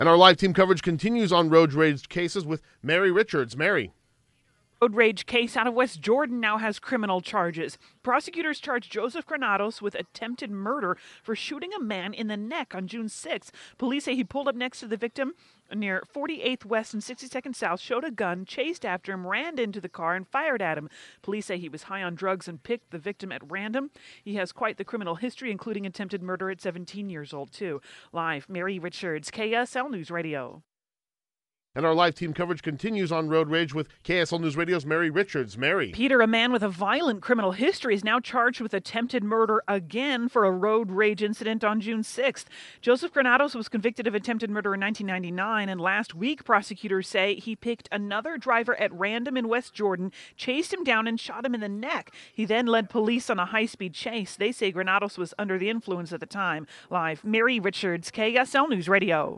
And our live team coverage continues on road rage cases with Mary Richards. Mary. Road rage case out of West Jordan now has criminal charges. Prosecutors charged Joseph Granados with attempted murder for shooting a man in the neck on June 6th. Police say he pulled up next to the victim near 48th West and 62nd South, showed a gun, chased after him, ran into the car, and fired at him. Police say he was high on drugs and picked the victim at random. He has quite the criminal history, including attempted murder at 17 years old, too. Live, Mary Richards, KSL News Radio. And our live team coverage continues on Road Rage with KSL News Radio's Mary Richards. Mary. Peter, a man with a violent criminal history, is now charged with attempted murder again for a road rage incident on June 6th. Joseph Granados was convicted of attempted murder in 1999, and last week prosecutors say he picked another driver at random in West Jordan, chased him down, and shot him in the neck. He then led police on a high-speed chase. They say Granados was under the influence at the time. Live, Mary Richards, KSL News Radio.